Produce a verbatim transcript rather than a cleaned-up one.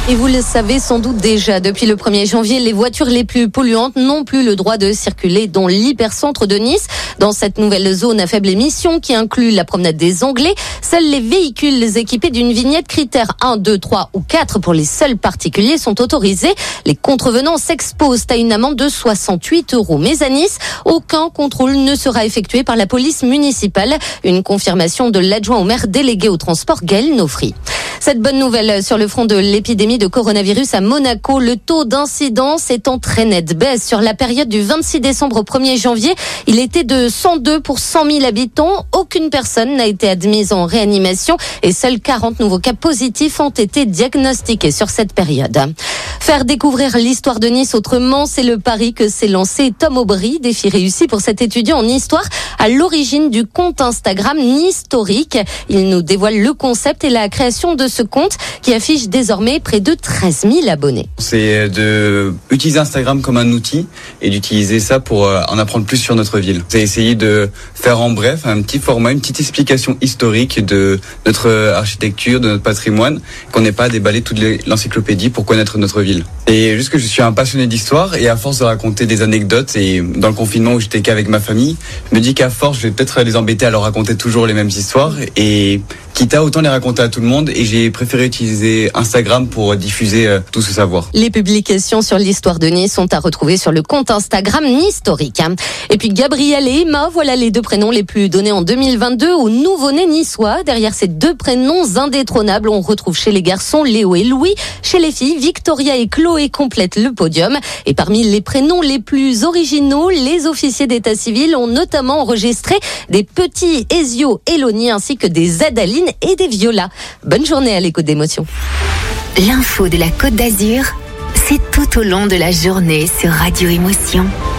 Et vous le savez sans doute déjà, depuis le premier janvier, les voitures les plus polluantes n'ont plus le droit de circuler dans l'hypercentre de Nice. Dans cette nouvelle zone à faible émission qui inclut la promenade des Anglais, seuls les véhicules équipés d'une vignette critère un, deux, trois ou quatre pour les seuls particuliers sont autorisés. Les contrevenants s'exposent à une amende de soixante-huit euros. Mais à Nice, aucun contrôle ne sera effectué par la police municipale. Une confirmation de l'adjoint au maire délégué au transport, Gaël Nofri. Cette bonne nouvelle sur le front de l'épidémie de coronavirus à Monaco, le taux d'incidence est en très nette baisse. Sur la période du vingt-six décembre au premier janvier, il était de cent deux pour cent mille habitants. Aucune personne n'a été admise en réanimation et seuls quarante nouveaux cas positifs ont été diagnostiqués sur cette période. Faire découvrir l'histoire de Nice autrement, c'est le pari que s'est lancé Tom Aubry. Défi réussi pour cet étudiant en histoire à l'origine du compte Instagram Nistorique. Il nous dévoile le concept et la création de ce compte qui affiche désormais près de treize mille abonnés. C'est de utiliser Instagram comme un outil et d'utiliser ça pour en apprendre plus sur notre ville. C'est essayer de faire en bref un petit format, une petite explication historique de notre architecture, de notre patrimoine, qu'on n'ait pas à déballer toute l'encyclopédie pour connaître notre ville. Et juste que je suis un passionné d'histoire et à force de raconter des anecdotes et dans le confinement où j'étais qu'avec ma famille, je me dis qu'à force je vais peut-être les embêter à leur raconter toujours les mêmes histoires et quitte à autant les raconter à tout le monde, et j'ai préféré utiliser Instagram pour diffuser euh, tout ce savoir. Les publications sur l'histoire de Nice sont à retrouver sur le compte Instagram Nistorique. Et puis Gabriel et Emma, voilà les deux prénoms les plus donnés en deux mille vingt-deux aux nouveau-nés niçois. Derrière ces deux prénoms indétrônables, on retrouve chez les garçons Léo et Louis. Chez les filles, Victoria et Chloé complètent le podium. Et parmi les prénoms les plus originaux, les officiers d'état civil ont notamment enregistré des petits Ezio Eloni ainsi que des Adaline et des Viola. Bonne journée à l'écoute d'émotions. L'info de la Côte d'Azur, c'est tout au long de la journée sur Radio Émotion.